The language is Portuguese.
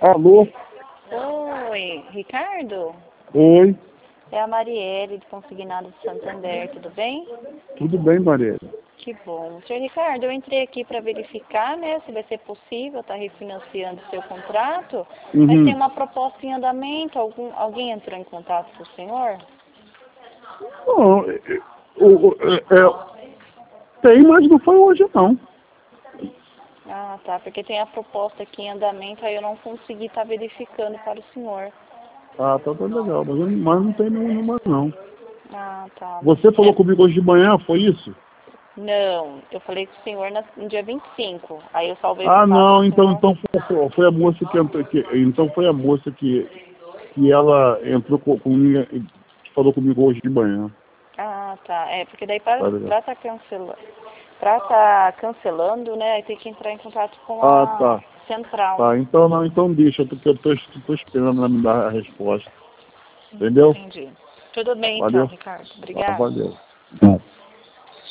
Alô? Oi, Ricardo? Oi, É a Marielle, do Consignado de Santander, tudo bem? tudo bem, Maria? Que bom. Senhor Ricardo, eu entrei aqui para verificar, né, se vai ser possível estar refinanciando o seu contrato, mas tem uma proposta em andamento. Alguém entrou em contato com o senhor? Não, tem, mas não foi hoje, não. Ah, tá, porque tem a proposta aqui em andamento, aí eu não consegui estar verificando para o senhor. Ah, tá legal, mas não tem nenhuma, não. Ah, tá. Você falou comigo hoje de manhã, foi isso? Não, eu falei com o senhor no dia 25. Aí eu salvei o Ah, contato não, do então senhor. foi a moça que entrou, então foi a moça que ela entrou comigo, que falou comigo hoje de manhã. Ah, tá. É, porque daí Tá legal. pra tá cancelando, né, aí tem que entrar em contato com Ah, a tá. central. Tá, então não, então deixa, porque eu tô esperando ela me dar a resposta. Entendeu? Entendi. Tudo bem então, Valeu. Ricardo. Ah, Obrigada. valeu.